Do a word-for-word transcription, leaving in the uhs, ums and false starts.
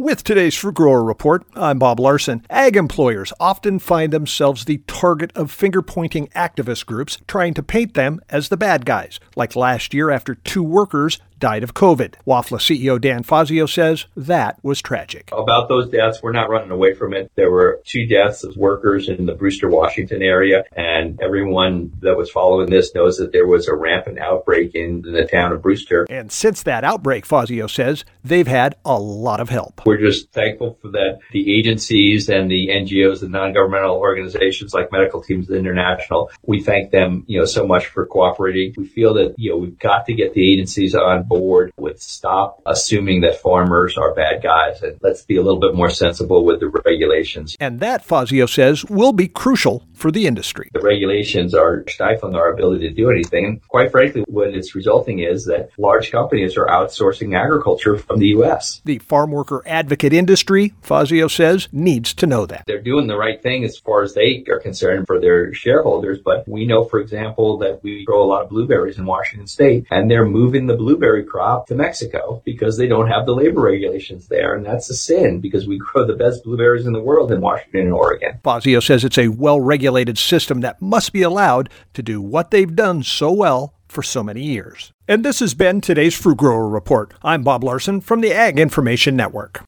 With today's Fruit Grower Report, I'm Bob Larson. Ag employers often find themselves the target of finger-pointing activist groups trying to paint them as the bad guys, like last year after two workers died of COVID. WAFLA C E O Dan Fazio says that was tragic. About those deaths, we're not running away from it. There were two deaths of workers in the Brewster, Washington area, and everyone that was following this knows that there was a rampant outbreak in the town of Brewster. And since that outbreak, Fazio says, they've had a lot of help. We're just thankful for that. The agencies and the N G Os and non-governmental organizations like Medical Teams International, we thank them, you know, so much for cooperating. We feel that, you know, we've got to get the agencies on board with stop assuming that farmers are bad guys, and let's be a little bit more sensible with the regulations. And that, Fazio says, will be crucial for the industry. The regulations are stifling our ability to do anything. And quite frankly, what it's resulting is that large companies are outsourcing agriculture from the U S. The farm worker advocate industry, Fazio says, needs to know that. They're doing the right thing as far as they are concerned for their shareholders. But we know, for example, that we grow a lot of blueberries in Washington State, and they're moving the blueberry crop to Mexico because they don't have the labor regulations there. And that's a sin because we grow the best blueberries in the world in Washington and Oregon. Fazio says it's a well-regulated system that must be allowed to do what they've done so well for so many years. And this has been today's Fruit Grower Report. I'm Bob Larson from the Ag Information Network.